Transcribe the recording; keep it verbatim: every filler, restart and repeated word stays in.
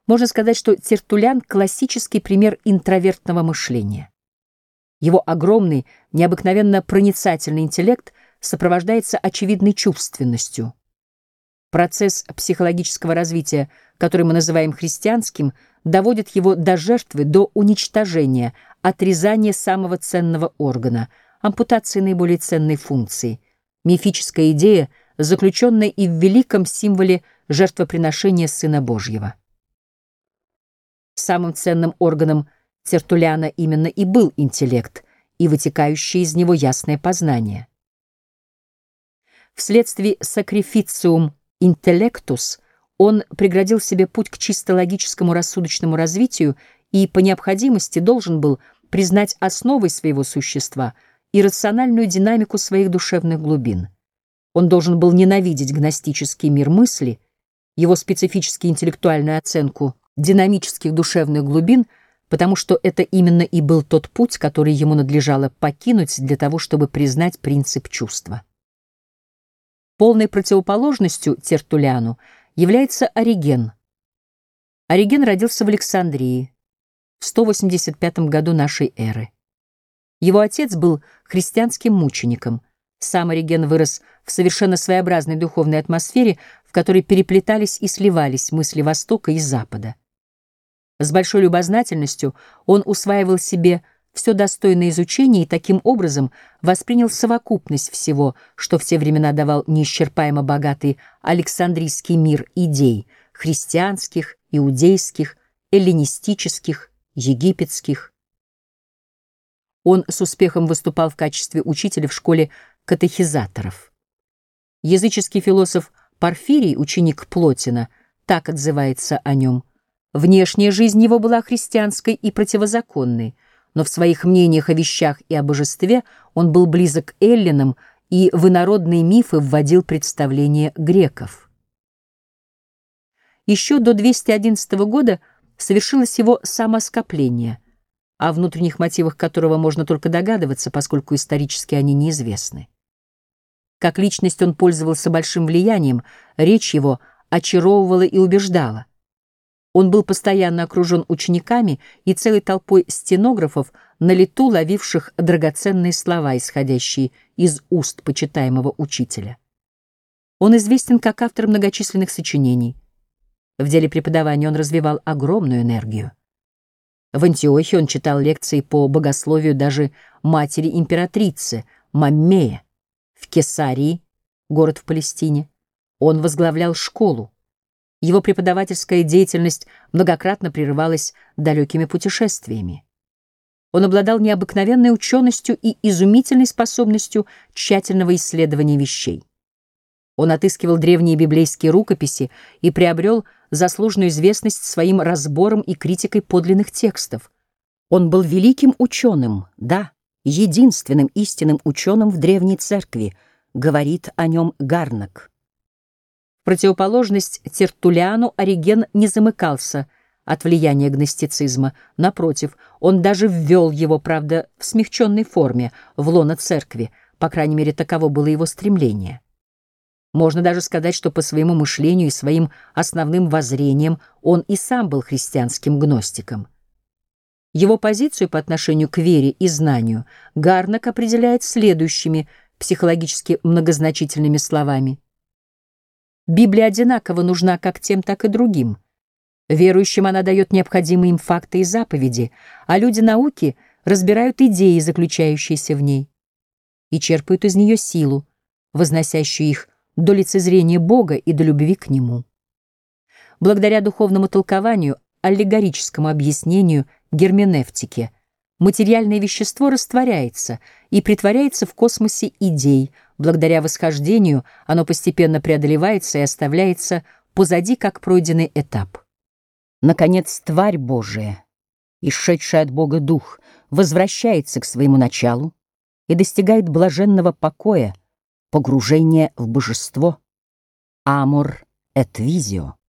Можно сказать, что Тертуллян — классический пример интровертного мышления. Его огромный, необыкновенно проницательный интеллект сопровождается очевидной чувственностью. Процесс психологического развития, который мы называем христианским, доводит его до жертвы, до уничтожения, отрезания самого ценного органа, ампутации наиболее ценной функции. Мифическая идея, заключенная и в великом символе жертвоприношения Сына Божьего. Самым ценным органом Тертулляна именно и был интеллект и вытекающее из него ясное познание. Вследствие sacrificium intellectus он преградил себе путь к чисто логическому рассудочному развитию и по необходимости должен был признать основой своего существа иррациональную динамику своих душевных глубин. Он должен был ненавидеть гностический мир мысли, его специфически интеллектуальную оценку динамических душевных глубин, потому что это именно и был тот путь, который ему надлежало покинуть для того, чтобы признать принцип чувства. Полной противоположностью Тертулляну является Ориген. Ориген родился в Александрии в сто восемьдесят пятом году нашей эры. Его отец был христианским мучеником. Сам Ориген вырос в совершенно своеобразной духовной атмосфере, в которой переплетались и сливались мысли Востока и Запада. С большой любознательностью он усваивал себе все достойное изучения и таким образом воспринял совокупность всего, что в те времена давал неисчерпаемо богатый Александрийский мир идей — христианских, иудейских, эллинистических, египетских. Он с успехом выступал в качестве учителя в школе катехизаторов. Языческий философ Порфирий, ученик Плотина, так отзывается о нем: внешняя жизнь его была христианской и противозаконной, но в своих мнениях о вещах и о божестве он был близок к эллинам и в инородные мифы вводил представления греков. Еще до двести одиннадцатого года совершилось его самооскопление, о внутренних мотивах которого можно только догадываться, поскольку исторически они неизвестны. Как личность он пользовался большим влиянием, речь его очаровывала и убеждала. Он был постоянно окружен учениками и целой толпой стенографов, на лету ловивших драгоценные слова, исходящие из уст почитаемого учителя. Он известен как автор многочисленных сочинений. В деле преподавания он развивал огромную энергию. В Антиохии он читал лекции по богословию даже матери императрицы Маммее. В Кесарии, город в Палестине, он возглавлял школу. Его преподавательская деятельность многократно прерывалась далекими путешествиями. Он обладал необыкновенной ученостью и изумительной способностью тщательного исследования вещей. Он отыскивал древние библейские рукописи и приобрел заслуженную известность своим разбором и критикой подлинных текстов. Он был великим ученым, да, единственным истинным ученым в Древней Церкви, говорит о нем Гарнак. В противоположность Тертулляну Ориген не замыкался от влияния гностицизма. Напротив, он даже ввел его, правда, в смягченной форме, в лоно церкви, по крайней мере, таково было его стремление. Можно даже сказать, что по своему мышлению и своим основным воззрениям он и сам был христианским гностиком. Его позицию по отношению к вере и знанию Гарнак определяет следующими психологически многозначительными словами. Библия одинаково нужна как тем, так и другим. Верующим она дает необходимые им факты и заповеди, а люди науки разбирают идеи, заключающиеся в ней, и черпают из нее силу, возносящую их до лицезрения Бога и до любви к Нему. Благодаря духовному толкованию, аллегорическому объяснению, герменевтике, материальное вещество растворяется и притворяется в космосе идей. Благодаря восхождению оно постепенно преодолевается и оставляется позади как пройденный этап. Наконец, тварь Божия, исшедшая от Бога дух, возвращается к своему началу и достигает блаженного покоя, погружения в божество. Амор et visio.